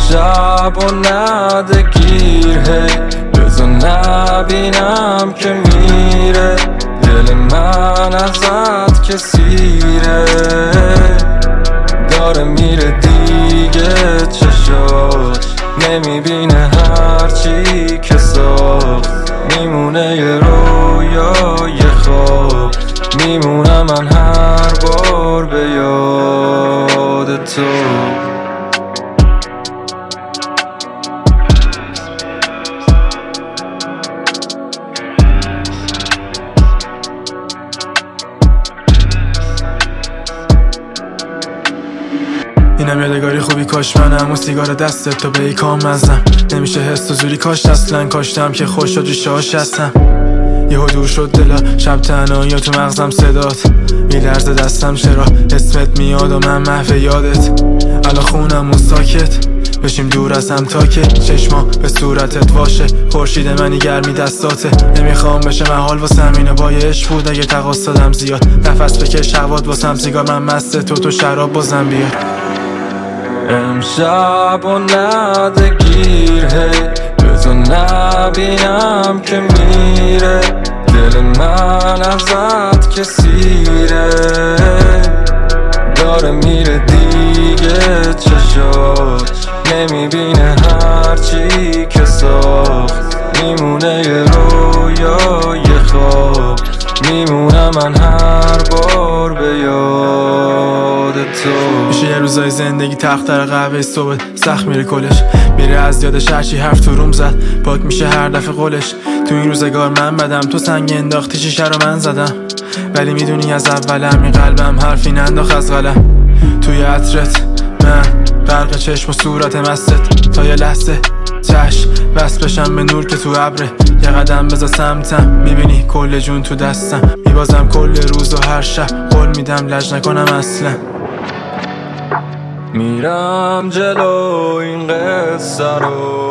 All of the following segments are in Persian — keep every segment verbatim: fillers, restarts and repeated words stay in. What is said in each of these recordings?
امشب و نده گیر هی بذار نبینم که میره دل من ازت که سیره داره میره دیگه چشاش نمیبینه هرچی که ساخت میمونه یه رویا یه خواب میمونم من هر بار به یاد تو اینم یادگاری خوبی کاش منم و سیگار دستت تو به ای کام مزم نمیشه حس و زوری کاش اصلا کاشتم که خوش شد ریشه هاش هستم یهو دور شد دلا شب تنهایی تو مغزم صدات میلرزه دستم چرا اسمت میاد و من محو یادت الان خونم و ساکت بشیم دور از هم تا که چشما به صورتت واشه خورشید منی گرمی دستاته نمیخوام بشه محال واسم اینو بایش بود اگه تقاص دادم زیاد نفس بکش هوات واسم سیگار من مست تو تو شراب بازم بیار امشب و نده گیر هی بذار نبینم که میره دل من ازت که سیره داره میره دیگه چشات نمیبینه هرچی که ساخت میمونه یه رویا یه خواب میمونم من هر بار به یاد تو میشه یه روزای زندگی تختر قهوه صبح سخت میره کلش میره از یادش هرچی حرف تو روم زد پاک میشه هر دفعه قولش تو این روزگار من بدم تو سنگ انداختی شیشه رو من زدم ولی میدونی از اولم این قلبم حرفی ننداخت از قلم توی عطرت من غرق چشم و صورت مستت تا یه لحظه چشم بس بشم به نور که تو ابره یه قدم بذار سمتم میبینی کل جون تو دستم میبازم کل روز و هر شب قول میدم لج نکنم اصلا میرم جلو این قصه رو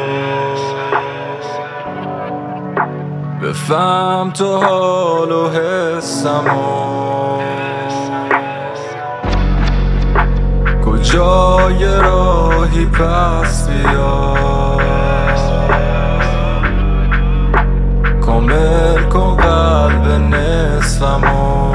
بفهم تو حال و حسمو کجای راهی پس بیا کامل کن قلب نصفمو